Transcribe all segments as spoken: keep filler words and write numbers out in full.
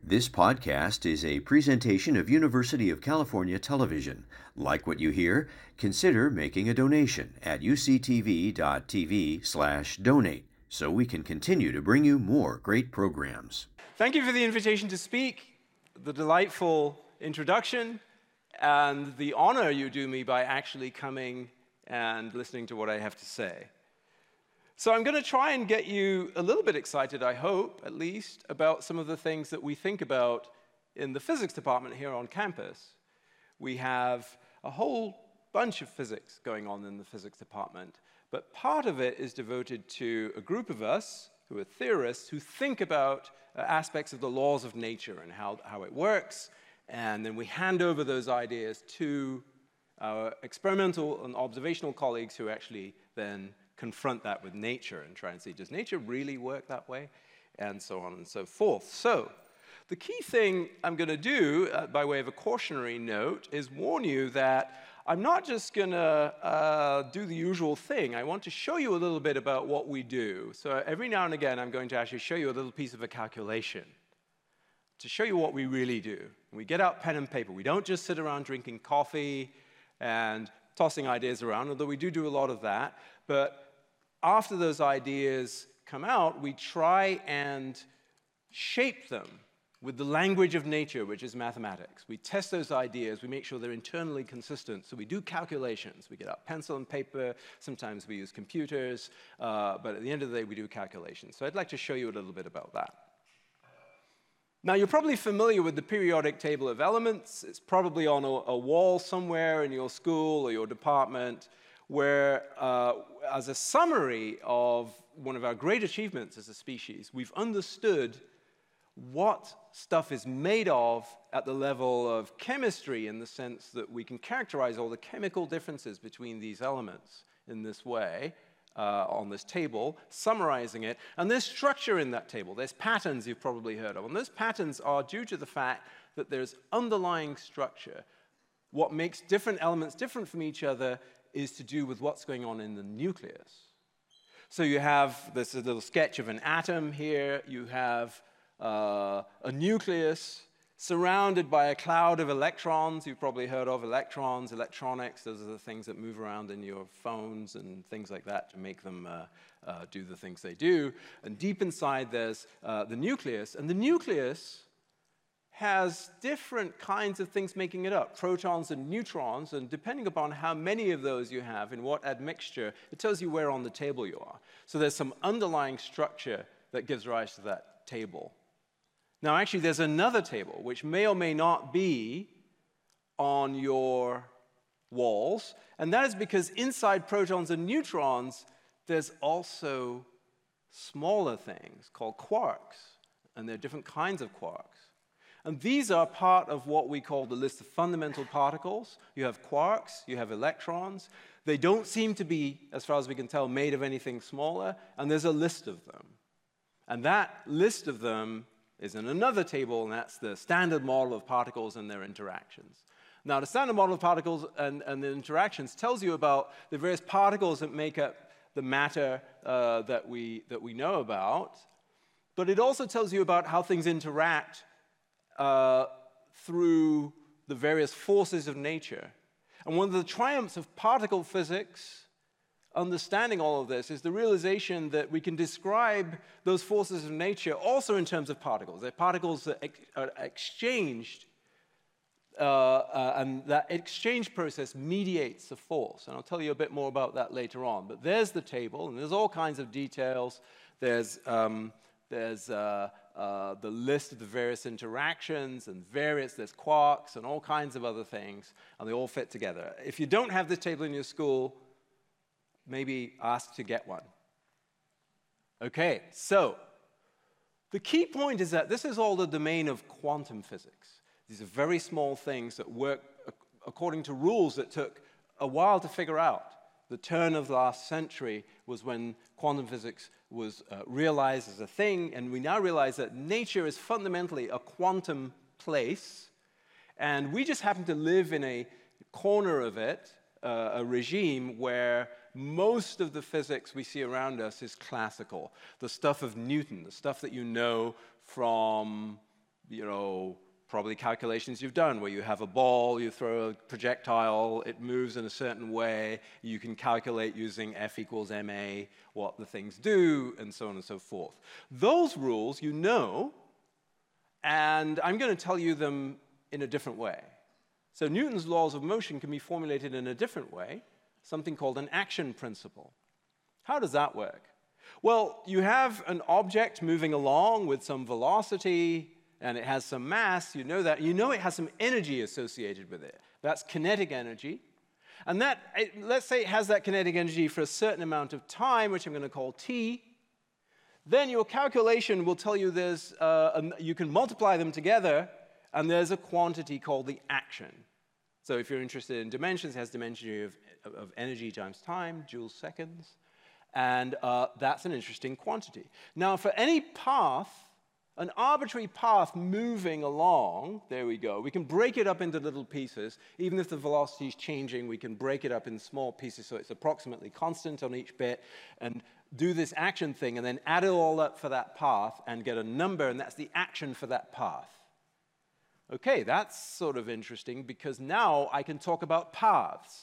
This podcast is a presentation of University of California Television. Like what you hear? Consider making a donation at uctv.tv slash donate so we can continue to bring you more great programs. Thank you for the invitation to speak, the delightful introduction, and the honor you do me by actually coming and listening to what I have to say. So I'm going to try and get you a little bit excited, I hope, at least, about some of the things that we think about in the physics department here on campus. We have a whole bunch of physics going on in the physics department, but part of it is devoted to a group of us who are theorists who think about uh, aspects of the laws of nature and how, how it works, and then we hand over those ideas to our experimental and observational colleagues who actually then confront that with nature and try and see, does nature really work that way? And so on and so forth. So the key thing I'm going to do, uh, by way of a cautionary note, is warn you that I'm not just going to uh, do the usual thing. I want to show you a little bit about what we do. So every now and again, I'm going to actually show you a little piece of a calculation to show you what we really do. We get out pen and paper. We don't just sit around drinking coffee and tossing ideas around, although we do do a lot of that. But after those ideas come out, we try and shape them with the language of nature, which is mathematics. We test those ideas. We make sure they're internally consistent. So we do calculations. We get out pencil and paper. Sometimes we use computers. Uh, but at the end of the day, we do calculations. So I'd like to show you a little bit about that. Now, you're probably familiar with the periodic table of elements. It's probably on a, a wall somewhere in your school or your department, where, uh, as a summary of one of our great achievements as a species, we've understood what stuff is made of at the level of chemistry, in the sense that we can characterize all the chemical differences between these elements in this way uh, on this table, summarizing it. And there's structure in that table. There's patterns you've probably heard of. And those patterns are due to the fact that there's underlying structure. What makes different elements different from each other is to do with what's going on in the nucleus. So you have this little sketch of an atom here. You have uh, a nucleus surrounded by a cloud of electrons. You've probably heard of electrons, electronics. Those are the things that move around in your phones and things like that to make them uh, uh, do the things they do. And deep inside there's uh, the nucleus. And the nucleus has different kinds of things making it up, protons and neutrons, and depending upon how many of those you have in what admixture, it tells you where on the table you are. So there's some underlying structure that gives rise to that table. Now, actually, there's another table, which may or may not be on your walls, and that is because inside protons and neutrons, there's also smaller things called quarks, and there are different kinds of quarks. And these are part of what we call the list of fundamental particles. You have quarks, you have electrons. They don't seem to be, as far as we can tell, made of anything smaller, and there's a list of them. And that list of them is in another table, and that's the standard model of particles and their interactions. Now, the standard model of particles and, and the interactions tells you about the various particles that make up the matter uh, that we, that we know about, but it also tells you about how things interact Uh, through the various forces of nature. And one of the triumphs of particle physics, understanding all of this, is the realization that we can describe those forces of nature also in terms of particles. They're particles that ex are exchanged, uh, uh, and that exchange process mediates a force. And I'll tell you a bit more about that later on. But there's the table, and there's all kinds of details. There's, um, there's uh, Uh, the list of the various interactions and various, there's quarks and all kinds of other things, and they all fit together. If you don't have this table in your school, maybe ask to get one. Okay, so the key point is that this is all the domain of quantum physics. These are very small things that work according to rules that took a while to figure out. The turn of the last century was when quantum physics was uh, realized as a thing, and we now realize that nature is fundamentally a quantum place, and we just happen to live in a corner of it, uh, a regime where most of the physics we see around us is classical. The stuff of Newton, the stuff that you know from you know, probably calculations you've done where you have a ball, you throw a projectile, it moves in a certain way, you can calculate using F equals ma what the things do, and so on and so forth. Those rules you know, and I'm going to tell you them in a different way. So Newton's laws of motion can be formulated in a different way, something called an action principle. How does that work? Well, you have an object moving along with some velocity, and it has some mass, you know that. You know it has some energy associated with it. That's kinetic energy. And that, it, let's say it has that kinetic energy for a certain amount of time, which I'm going to call t. Then your calculation will tell you there's, uh, a, you can multiply them together, and there's a quantity called the action. So if you're interested in dimensions, it has dimension of, of energy times time, joules seconds. And uh, that's an interesting quantity. Now, for any path, an arbitrary path moving along, there we go, we can break it up into little pieces. Even if the velocity is changing, we can break it up in small pieces so it's approximately constant on each bit, and do this action thing, and then add it all up for that path and get a number, and that's the action for that path. Okay, that's sort of interesting because now I can talk about paths.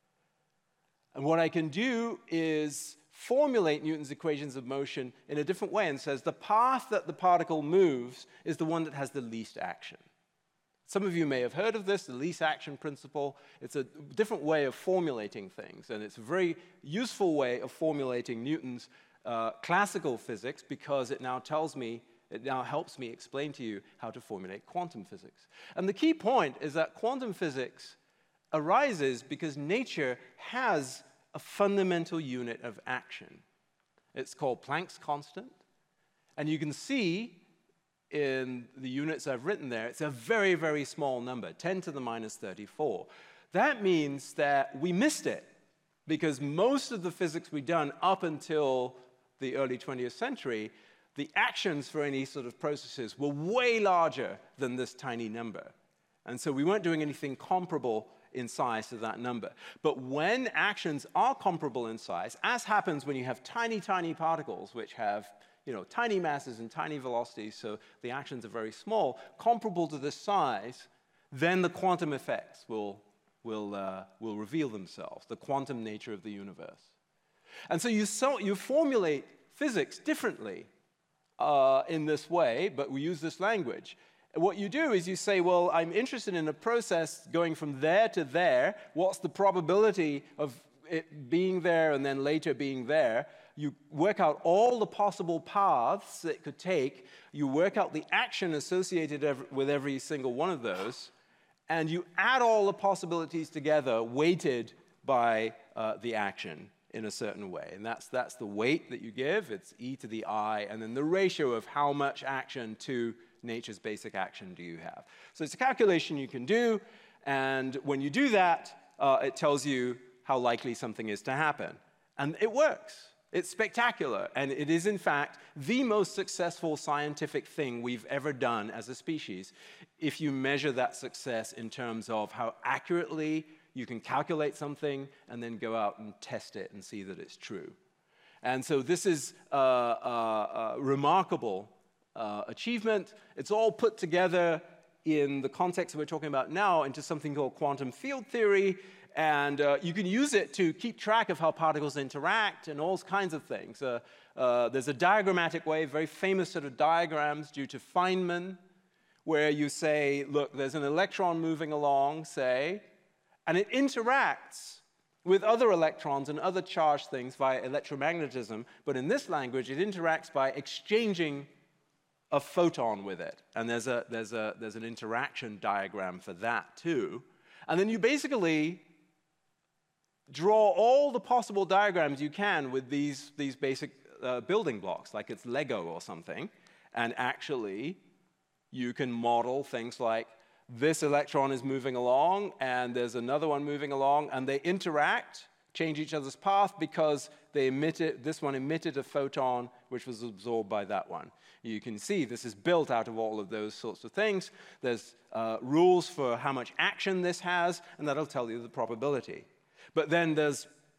And what I can do is formulate Newton's equations of motion in a different way and says the path that the particle moves is the one that has the least action. Some of you may have heard of this, the least action principle. It's a different way of formulating things, and it's a very useful way of formulating Newton's uh, classical physics because it now tells me, it now helps me explain to you how to formulate quantum physics. And the key point is that quantum physics arises because nature has a fundamental unit of action. It's called Planck's constant, and you can see in the units I've written there, it's a very, very small number, ten to the minus thirty-four. That means that we missed it, because most of the physics we've done up until the early twentieth century, the actions for any sort of processes were way larger than this tiny number. And so we weren't doing anything comparable in size to that number. But when actions are comparable in size, as happens when you have tiny, tiny particles which have you know, tiny masses and tiny velocities, so the actions are very small, comparable to this size, then the quantum effects will, will, uh, will reveal themselves, the quantum nature of the universe. And so you, so, you formulate physics differently uh, in this way, but we use this language. What you do is you say, well, I'm interested in a process going from there to there. What's the probability of it being there and then later being there? You work out all the possible paths it could take. You work out the action associated ev- with every single one of those. And you add all the possibilities together, weighted by uh, the action in a certain way. And that's, that's the weight that you give. It's e to the I, and then the ratio of how much action to nature's basic action do you have. So it's a calculation you can do, and when you do that, uh, it tells you how likely something is to happen. And it works. It's spectacular, and it is, in fact, the most successful scientific thing we've ever done as a species if you measure that success in terms of how accurately you can calculate something and then go out and test it and see that it's true. And so this is a, a, a remarkable uh, achievement. It's all put together in the context that we're talking about now into something called quantum field theory, and uh, you can use it to keep track of how particles interact and all kinds of things. Uh, uh, there's a diagrammatic way, very famous set of diagrams due to Feynman, where you say, look, there's an electron moving along, say, and it interacts with other electrons and other charged things via electromagnetism, but in this language, it interacts by exchanging a photon with it. And there's, a, there's, a, there's an interaction diagram for that, too. And then you basically draw all the possible diagrams you can with these, these basic uh, building blocks, like it's Lego or something, and actually you can model things like this electron is moving along, and there's another one moving along, and they interact, change each other's path because they emitted, this one emitted a photon which was absorbed by that one. You can see this is built out of all of those sorts of things. There's uh, rules for how much action this has, and that'll tell you the probability. But then there's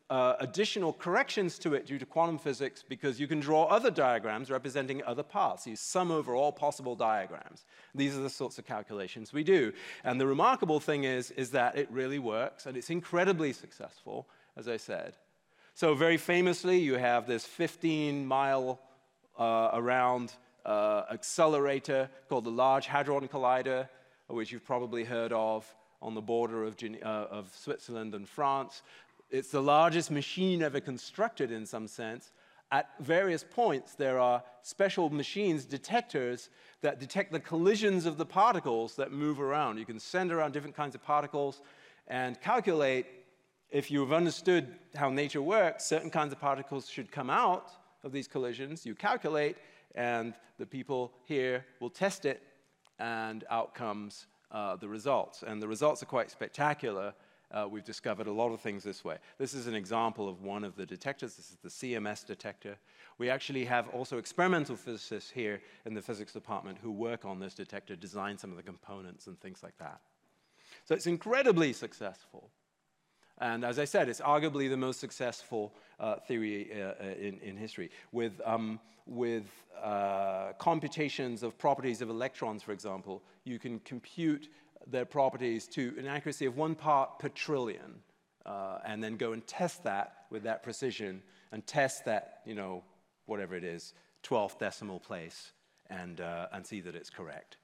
uh, additional corrections to it due to quantum physics because you can draw other diagrams representing other paths. You sum over all possible diagrams. These are the sorts of calculations we do. And the remarkable thing is, is that it really works, and it's incredibly successful, as I said. So very famously, you have this fifteen mile uh, around uh, accelerator called the Large Hadron Collider, which you've probably heard of on the border of, Gene uh, of Switzerland and France. It's the largest machine ever constructed in some sense. At various points, there are special machines, detectors, that detect the collisions of the particles that move around. You can send around different kinds of particles and calculate, if you've understood how nature works, certain kinds of particles should come out of these collisions. You calculate, and the people here will test it, and out comes uh, the results. And the results are quite spectacular. Uh, we've discovered a lot of things this way. This is an example of one of the detectors. This is the C M S detector. We actually have also experimental physicists here in the physics department who work on this detector, design some of the components and things like that. So it's incredibly successful. And as I said, it's arguably the most successful uh, theory uh, in, in history. With, um, with uh, computations of properties of electrons, for example, you can compute their properties to an accuracy of one part per trillion, uh, and then go and test that with that precision, and test that, you know, whatever it is, twelfth decimal place, and, uh, and see that it's correct.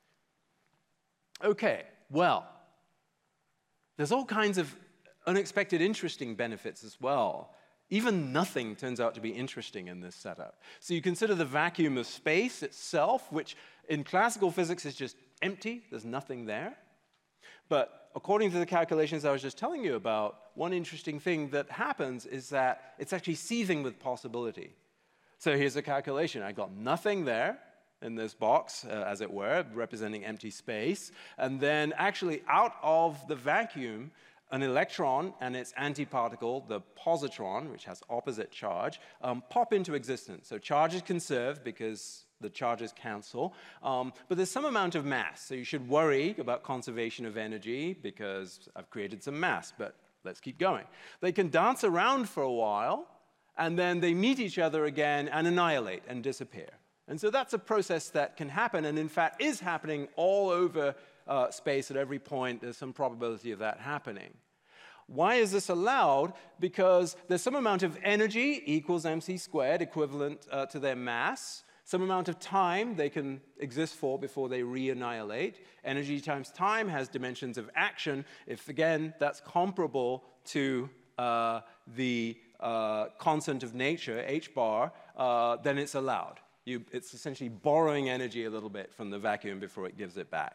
Okay, well, there's all kinds of unexpected interesting benefits as well. Even nothing turns out to be interesting in this setup. So you consider the vacuum of space itself, which in classical physics is just empty, there's nothing there. But according to the calculations I was just telling you about, one interesting thing that happens is that it's actually seething with possibility. So here's a calculation. I got nothing there in this box, uh, as it were, representing empty space. And then actually out of the vacuum, an electron and its antiparticle, the positron, which has opposite charge, um, pop into existence. So charge is conserved because the charges cancel, um, but there's some amount of mass. So you should worry about conservation of energy because I've created some mass, but let's keep going. They can dance around for a while, and then they meet each other again and annihilate and disappear. And so that's a process that can happen, and in fact is happening all over uh, space at every point. There's some probability of that happening. Why is this allowed? Because there's some amount of energy equals mc squared, equivalent uh, to their mass, some amount of time they can exist for before they re-annihilate. Energy times time has dimensions of action. If, again, that's comparable to uh, the uh, constant of nature, h bar, uh, then it's allowed. You, it's essentially borrowing energy a little bit from the vacuum before it gives it back.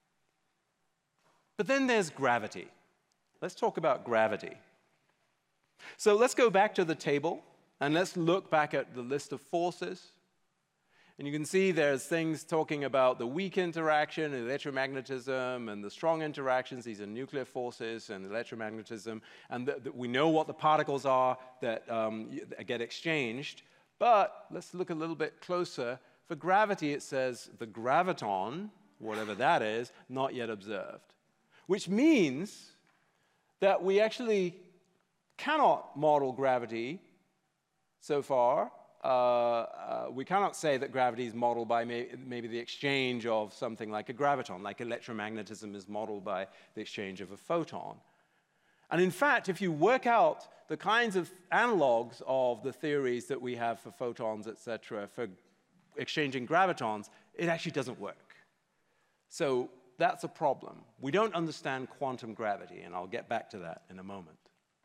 But then there's gravity. Let's talk about gravity. So let's go back to the table, and let's look back at the list of forces. And you can see there's things talking about the weak interaction, and electromagnetism, and the strong interactions. These are nuclear forces and electromagnetism. And the, the, we know what the particles are that um, get exchanged. But let's look a little bit closer. For gravity, it says the graviton, whatever that is, not yet observed. Which means that we actually cannot model gravity so far. Uh, uh, we cannot say that gravity is modeled by may maybe the exchange of something like a graviton, like electromagnetism is modeled by the exchange of a photon. And in fact, if you work out the kinds of analogs of the theories that we have for photons, et cetera, for exchanging gravitons, it actually doesn't work. So that's a problem. We don't understand quantum gravity, and I'll get back to that in a moment.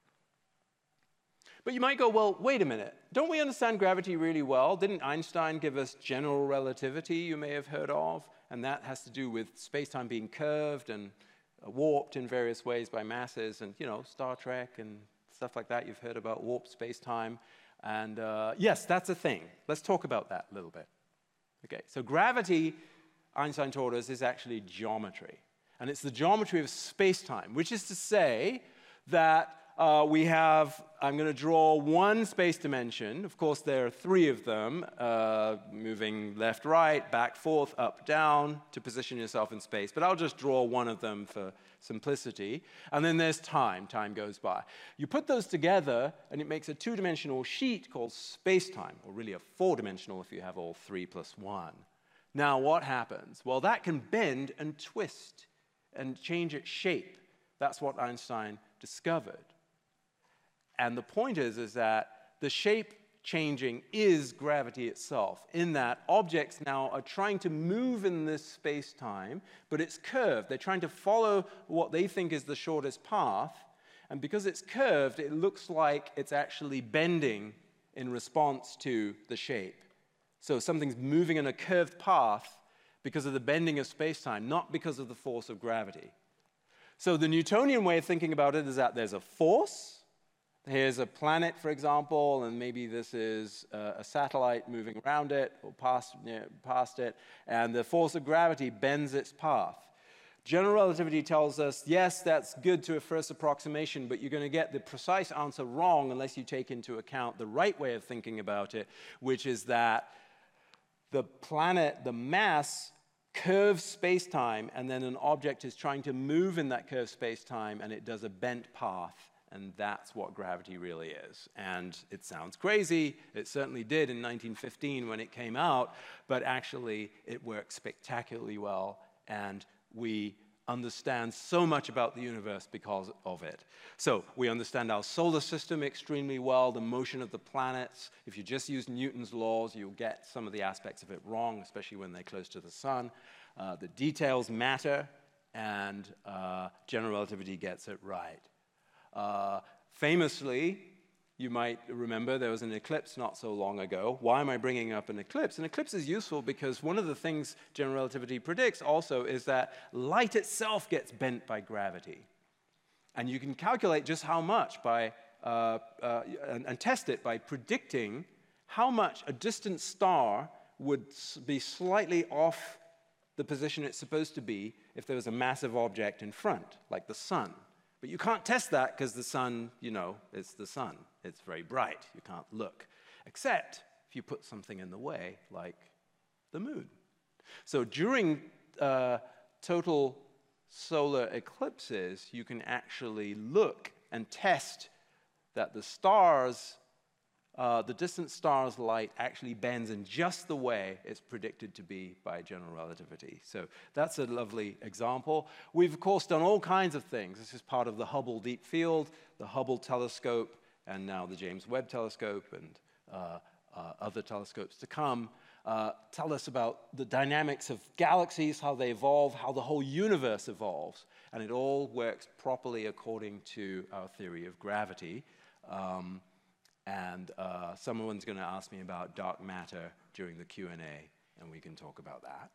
But you might go, well, wait a minute. Don't we understand gravity really well? Didn't Einstein give us general relativity, you may have heard of? And that has to do with space-time being curved and warped in various ways by masses, and, you know, Star Trek and stuff like that. You've heard about warped space-time. And uh, yes, that's a thing. Let's talk about that a little bit. Okay, so gravity, Einstein taught us, is actually geometry. And it's the geometry of space-time, which is to say that uh, we have, I'm going to draw one space dimension. Of course, there are three of them, uh, moving left, right, back, forth, up, down, to position yourself in space. But I'll just draw one of them for simplicity. And then there's time. Time goes by. You put those together, and it makes a two-dimensional sheet called space-time, or really a four-dimensional if you have all three plus one. Now, what happens? Well, that can bend and twist and change its shape. That's what Einstein discovered. And the point is, is that the shape changing is gravity itself, in that objects now are trying to move in this space-time, but it's curved. They're trying to follow what they think is the shortest path, and because it's curved, it looks like it's actually bending in response to the shape. So something's moving in a curved path because of the bending of space-time, not because of the force of gravity. So the Newtonian way of thinking about it is that there's a force. Here's a planet, for example, and maybe this is uh, a satellite moving around it or past, you know, past it, and the force of gravity bends its path. General relativity tells us, yes, that's good to a first approximation, but you're going to get the precise answer wrong unless you take into account the right way of thinking about it, which is that the planet, the mass, curves space-time, and then an object is trying to move in that curved space-time, and it does a bent path. And that's what gravity really is. And it sounds crazy. It certainly did in nineteen fifteen when it came out. But actually, it works spectacularly well. And we understand so much about the universe because of it. So we understand our solar system extremely well, the motion of the planets. If you just use Newton's laws, you'll get some of the aspects of it wrong, especially when they're close to the sun. Uh, the details matter, and uh, general relativity gets it right. Uh, famously, you might remember there was an eclipse not so long ago. Why am I bringing up an eclipse? An eclipse is useful because one of the things general relativity predicts also is that light itself gets bent by gravity. And you can calculate just how much by, uh, uh, and, and test it by predicting how much a distant star would be slightly off the position it's supposed to be if there was a massive object in front, like the sun. But you can't test that because the sun, you know, it's the sun. It's very bright. You can't look. Except if you put something in the way, like the moon. So during uh, total solar eclipses, you can actually look and test that the stars, uh, the distant star's light actually bends in just the way it's predicted to be by general relativity. So that's a lovely example. We've, of course, done all kinds of things. This is part of the Hubble Deep Field, the Hubble telescope, and now the James Webb telescope, and uh, uh, other telescopes to come. Uh, tell us about the dynamics of galaxies, how they evolve, how the whole universe evolves. And it all works properly according to our theory of gravity. Um, And uh, someone's going to ask me about dark matter during the Q and A, and we can talk about that.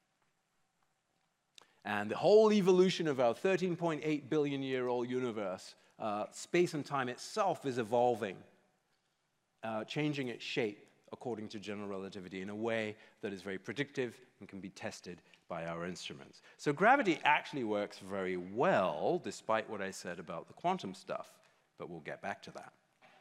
And the whole evolution of our thirteen point eight billion year old universe, uh, space and time itself is evolving, uh, changing its shape according to general relativity in a way that is very predictive and can be tested by our instruments. So gravity actually works very well, despite what I said about the quantum stuff, but we'll get back to that.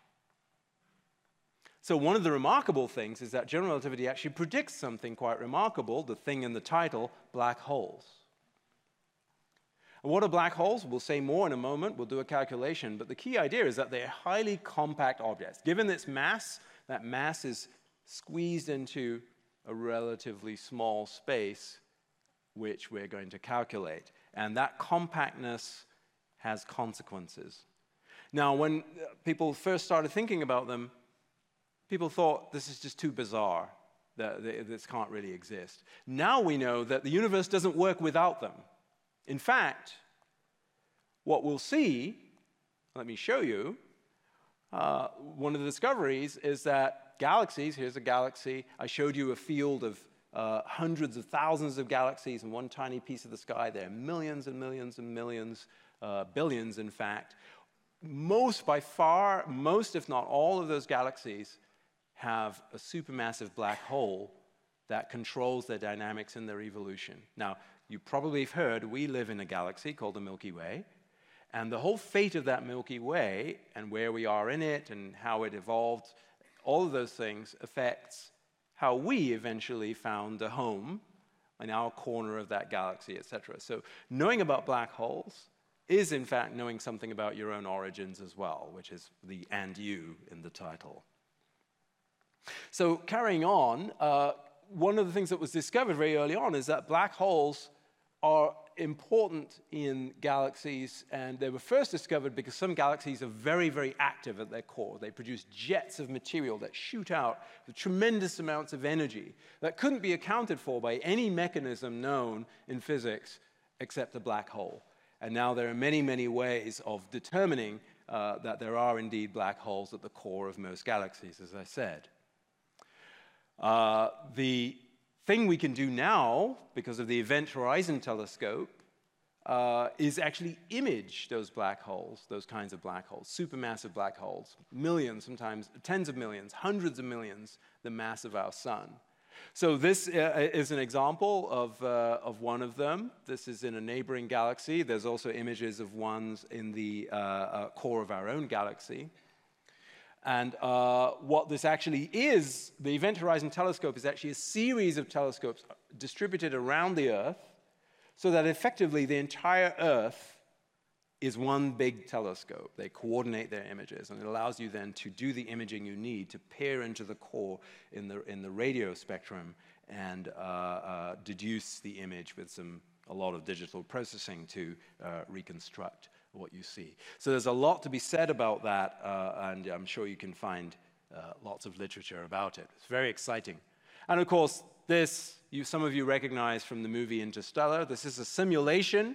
So one of the remarkable things is that general relativity actually predicts something quite remarkable, the thing in the title, black holes. And what are black holes? We'll say more in a moment. We'll do a calculation. But the key idea is that they're highly compact objects. Given its mass, that mass is squeezed into a relatively small space, which we're going to calculate. And that compactness has consequences. Now, when people first started thinking about them, people thought this is just too bizarre, that this can't really exist. Now we know that the universe doesn't work without them. In fact, what we'll see, let me show you, uh, one of the discoveries is that galaxies, here's a galaxy, I showed you a field of uh, hundreds of thousands of galaxies in one tiny piece of the sky. There are millions and millions and millions, uh, billions in fact. Most, by far, most if not all of those galaxies have a supermassive black hole that controls their dynamics and their evolution. Now, you probably have heard we live in a galaxy called the Milky Way, And the whole fate of that Milky Way and where we are in it and how it evolved, all of those things affects how we eventually found a home in our corner of that galaxy, et cetera. So knowing about black holes is, in fact, knowing something about your own origins as well, which is the "and you" in the title. So carrying on, uh, one of the things that was discovered very early on is that black holes are important in galaxies, and they were first discovered because some galaxies are very, very active at their core. They produce jets of material that shoot out with tremendous amounts of energy that couldn't be accounted for by any mechanism known in physics except a black hole. And now there are many, many ways of determining uh, that there are indeed black holes at the core of most galaxies, as I said. Uh, the thing we can do now, because of the Event Horizon Telescope, uh, is actually image those black holes, those kinds of black holes, supermassive black holes, millions, sometimes tens of millions, hundreds of millions, the mass of our sun. So this uh, is an example of, uh, of one of them. This is in a neighboring galaxy. There's also images of ones in the uh, uh, core of our own galaxy. And uh, what this actually is, the Event Horizon Telescope is actually a series of telescopes distributed around the Earth so that effectively the entire Earth is one big telescope. They coordinate their images, and it allows you then to do the imaging you need to peer into the core in the, in the radio spectrum and uh, uh, deduce the image with some, a lot of digital processing to uh, reconstruct what you see. So there's a lot to be said about that, uh, and I'm sure you can find uh, lots of literature about it. It's very exciting. And of course, this, you, some of you recognize from the movie Interstellar. This is a simulation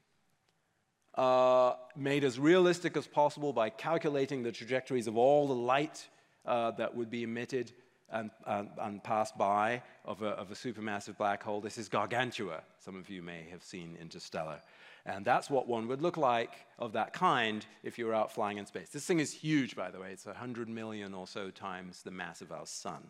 uh, made as realistic as possible by calculating the trajectories of all the light uh, that would be emitted and, and, and pass by of a, of a supermassive black hole. This is Gargantua. Some of you may have seen Interstellar. And that's what one would look like of that kind if you were out flying in space. This thing is huge, by the way. It's one hundred million or so times the mass of our sun.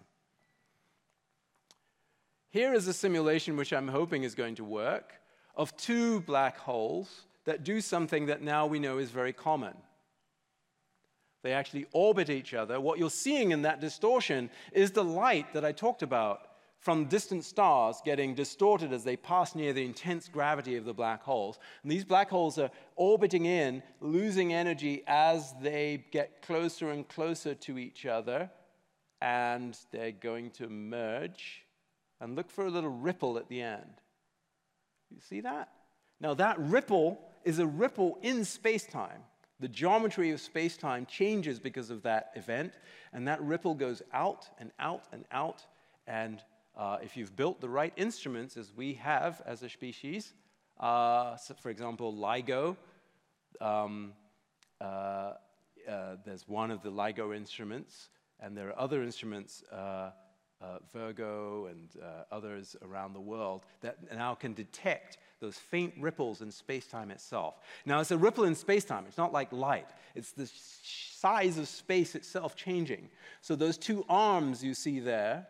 Here is a simulation which I'm hoping is going to work of two black holes that do something that now we know is very common. They actually orbit each other. What you're seeing in that distortion is the light that I talked about from distant stars getting distorted as they pass near the intense gravity of the black holes. And these black holes are orbiting in, losing energy as they get closer and closer to each other, and they're going to merge. And look for a little ripple at the end. You see that? Now that ripple is a ripple in space-time. The geometry of space-time changes because of that event, and that ripple goes out and out and out, and Uh, if you've built the right instruments, as we have as a species, uh, so for example, LIGO, um, uh, uh, there's one of the LIGO instruments, and there are other instruments, uh, uh, Virgo and uh, others around the world, that now can detect those faint ripples in space-time itself. Now, it's a ripple in space-time. It's not like light. It's the size of space itself changing. So those two arms you see there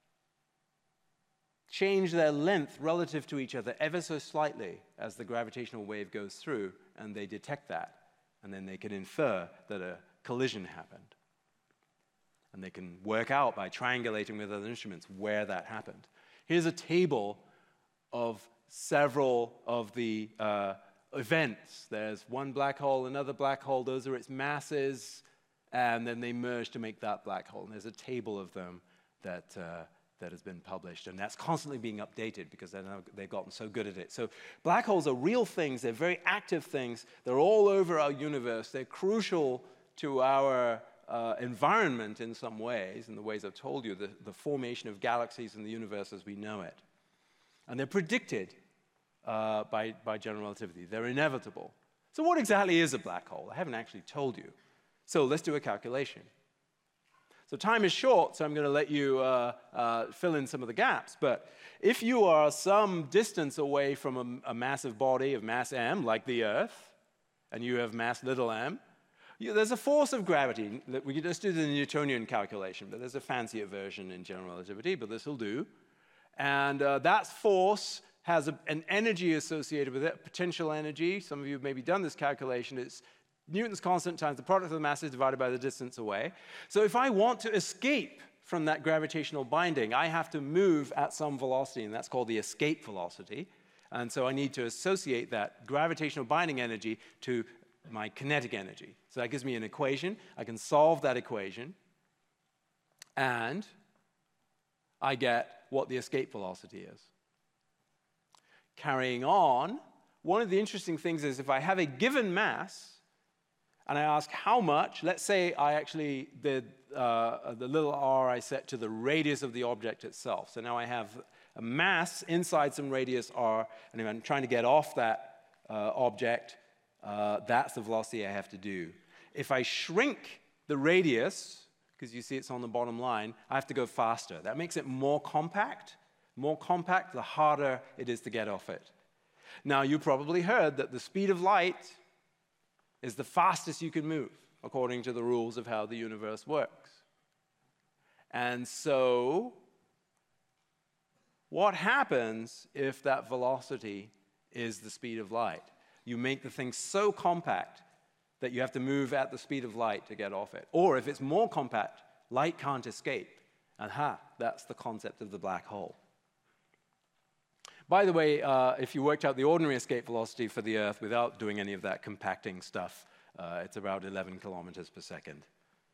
change their length relative to each other ever so slightly as the gravitational wave goes through, and they detect that. And then they can infer that a collision happened. And they can work out by triangulating with other instruments where that happened. Here's a table of several of the uh, events. There's one black hole, another black hole. Those are its masses, and then they merge to make that black hole. And there's a table of them that uh, that has been published, and that's constantly being updated because they've gotten so good at it. So black holes are real things. They're very active things. They're all over our universe. They're crucial to our uh, environment in some ways, in the ways I've told you, the, the formation of galaxies and the universe as we know it. And they're predicted uh, by, by general relativity. They're inevitable. So what exactly is a black hole? I haven't actually told you. So let's do a calculation. So time is short, so I'm going to let you uh, uh, fill in some of the gaps. But if you are some distance away from a, a massive body of mass m, like the Earth, and you have mass little m, you, there's a force of gravity. We could just do the Newtonian calculation, but there's a fancier version in general relativity, but this will do. And uh, that force has a, an energy associated with it, potential energy. Some of you have maybe done this calculation. It's Newton's constant times the product of the masses divided by the distance away. So if I want to escape from that gravitational binding, I have to move at some velocity, and that's called the escape velocity. And so I need to associate that gravitational binding energy to my kinetic energy. So that gives me an equation. I can solve that equation, and I get what the escape velocity is. Carrying on, one of the interesting things is if I have a given mass, and I ask how much, let's say I actually did uh, the little r I set to the radius of the object itself. So now I have a mass inside some radius r, and if I'm trying to get off that uh, object, uh, that's the velocity I have to do. If I shrink the radius, because you see it's on the bottom line, I have to go faster. That makes it more compact. More compact, the harder it is to get off it. Now, you probably heard that the speed of light is the fastest you can move, according to the rules of how the universe works. And so, what happens if that velocity is the speed of light? You make the thing so compact that you have to move at the speed of light to get off it. Or if it's more compact, light can't escape. Aha, that's the concept of the black hole. By the way, uh, if you worked out the ordinary escape velocity for the Earth without doing any of that compacting stuff, uh, it's about eleven kilometers per second.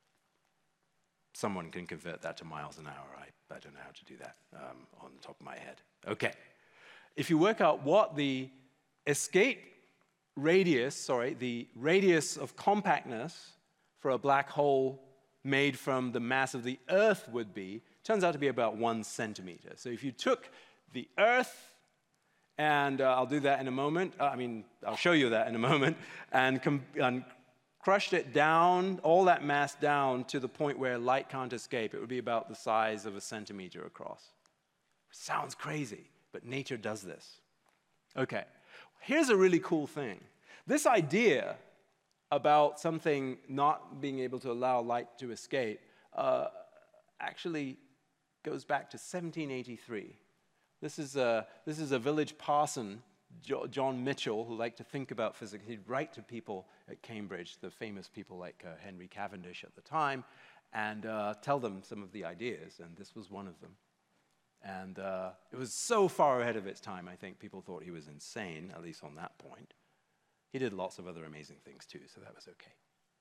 Someone can convert that to miles an hour. I, I don't know how to do that um, on the top of my head. Okay. If you work out what the escape radius, sorry, the radius of compactness for a black hole made from the mass of the Earth would be, turns out to be about one centimeter. So if you took the Earth, and uh, I'll do that in a moment. Uh, I mean, I'll show you that in a moment. And, and crushed it down, all that mass down to the point where light can't escape. It would be about the size of a centimeter across. Sounds crazy, but nature does this. Okay, here's a really cool thing. This idea about something not being able to allow light to escape uh, actually goes back to seventeen eighty-three. This is a, this is a village parson, jo John Mitchell, who liked to think about physics. He'd write to people at Cambridge, the famous people like uh, Henry Cavendish at the time, and uh, tell them some of the ideas, and this was one of them. And uh, it was so far ahead of its time, I think people thought he was insane, at least on that point. He did lots of other amazing things too, so that was okay.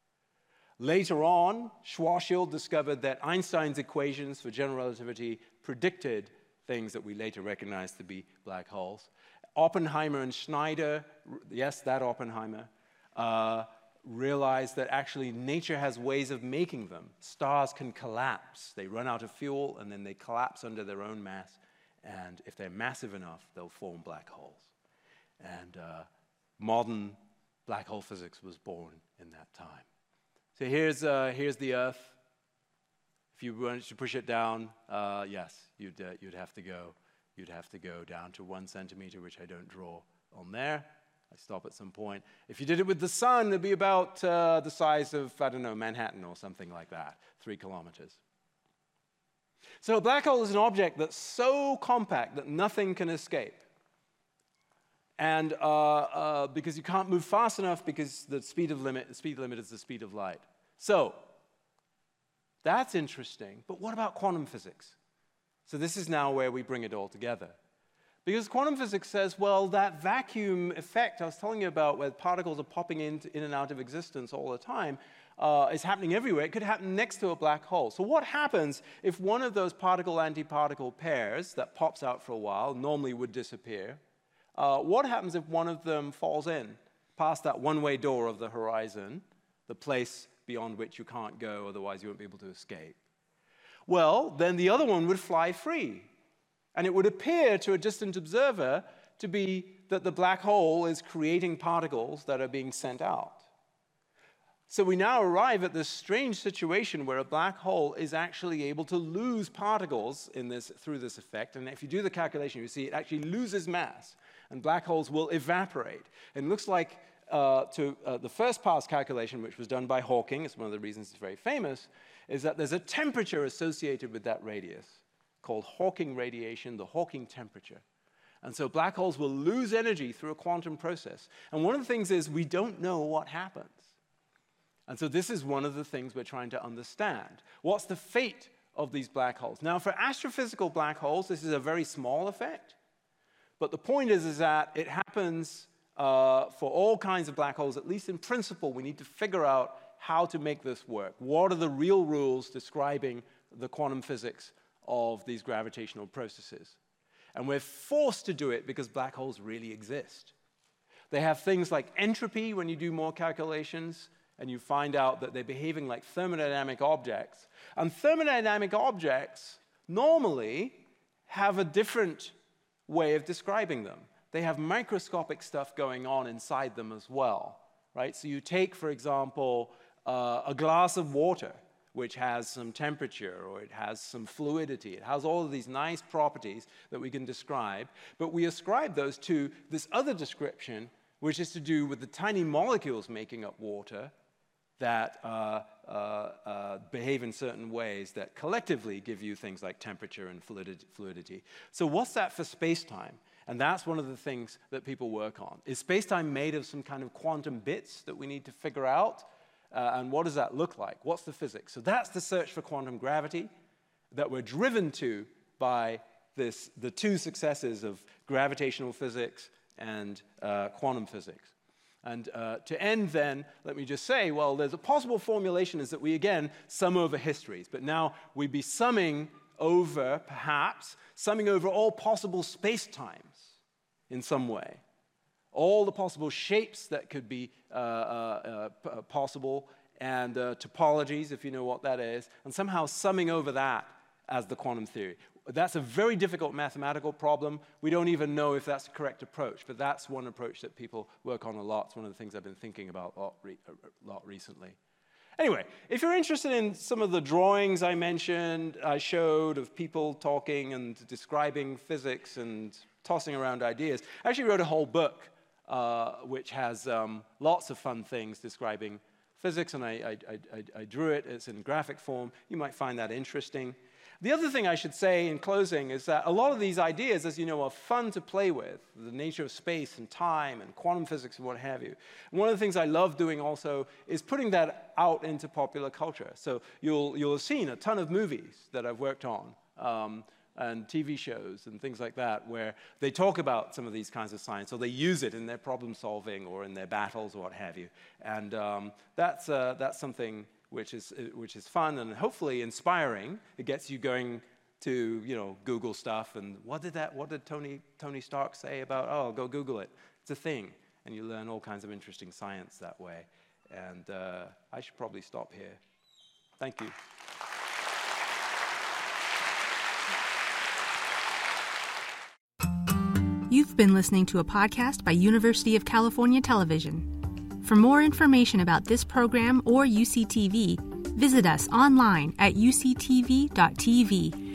Later on, Schwarzschild discovered that Einstein's equations for general relativity predicted things that we later recognized to be black holes. Oppenheimer and Schneider, yes, that Oppenheimer, uh, realized that actually nature has ways of making them. Stars can collapse. They run out of fuel, and then they collapse under their own mass. And if they're massive enough, they'll form black holes. And uh, modern black hole physics was born in that time. So here's, uh, here's the Earth. If you wanted to push it down, uh, yes, you'd, uh, you'd have to go. You'd have to go down to one centimeter, which I don't draw on there. I stop at some point. If you did it with the sun, it'd be about uh, the size of, I don't know, Manhattan or something like that, three kilometers. So a black hole is an object that's so compact that nothing can escape. And uh, uh, because you can't move fast enough because the speed of limit, the speed limit is the speed of light. So that's interesting, but what about quantum physics? So this is now where we bring it all together. Because quantum physics says, well, that vacuum effect I was telling you about where particles are popping in, in and out of existence all the time uh, is happening everywhere. It could happen next to a black hole. So what happens if one of those particle-antiparticle pairs that pops out for a while, normally would disappear, uh, what happens if one of them falls in past that one-way door of the horizon, the place beyond which you can't go, otherwise you won't be able to escape? Well, then the other one would fly free. And it would appear to a distant observer to be that the black hole is creating particles that are being sent out. So we now arrive at this strange situation where a black hole is actually able to lose particles in this, through this effect. And if you do the calculation, you see it actually loses mass. And black holes will evaporate. And it looks like Uh, to uh, the first pass calculation, which was done by Hawking, it's one of the reasons it's very famous, is that there's a temperature associated with that radius called Hawking radiation, the Hawking temperature. And so black holes will lose energy through a quantum process. And one of the things is we don't know what happens. And so this is one of the things we're trying to understand. What's the fate of these black holes? Now, for astrophysical black holes, this is a very small effect. But the point is, is that it happens uh, for all kinds of black holes. At least in principle, we need to figure out how to make this work. What are the real rules describing the quantum physics of these gravitational processes? And we're forced to do it because black holes really exist. They have things like entropy when you do more calculations, and you find out that they're behaving like thermodynamic objects. And thermodynamic objects normally have a different way of describing them. They have microscopic stuff going on inside them as well, right? So you take, for example, uh, a glass of water, which has some temperature, or it has some fluidity. It has all of these nice properties that we can describe, but we ascribe those to this other description, which is to do with the tiny molecules making up water that uh, uh, uh, behave in certain ways that collectively give you things like temperature and fluidity. So what's that for space-time? And that's one of the things that people work on. Is space-time made of some kind of quantum bits that we need to figure out? Uh, and what does that look like? What's the physics? So that's the search for quantum gravity that we're driven to by this, the two successes of gravitational physics and uh, quantum physics. And uh, to end then, let me just say, well, there's a possible formulation is that we, again, sum over histories. But now we'd be summing over, perhaps, summing over all possible space-times in some way. All the possible shapes that could be uh, uh, uh, possible, and uh, topologies, if you know what that is, and somehow summing over that as the quantum theory. That's a very difficult mathematical problem. We don't even know if that's the correct approach, but that's one approach that people work on a lot. It's one of the things I've been thinking about a lot, re a lot recently. Anyway, if you're interested in some of the drawings I mentioned, I showed of people talking and describing physics and tossing around ideas, I actually wrote a whole book uh, which has um, lots of fun things describing physics, and I, I, I, I drew it. It's in graphic form. You might find that interesting. The other thing I should say in closing is that a lot of these ideas, as you know, are fun to play with, the nature of space and time and quantum physics and what have you. And one of the things I love doing also is putting that out into popular culture. So you'll, you'll have seen a ton of movies that I've worked on, um, and T V shows and things like that, where they talk about some of these kinds of science, or they use it in their problem solving or in their battles or what have you. And um, that's, uh, that's something which is, which is fun and hopefully inspiring. It gets you going to, you know, Google stuff, and what did that, what did Tony, Tony Stark say about, oh, go Google it. It's a thing. And you learn all kinds of interesting science that way. And uh, I should probably stop here. Thank you. You've been listening to a podcast by University of California Television. For more information about this program or U C T V, visit us online at u c t v dot t v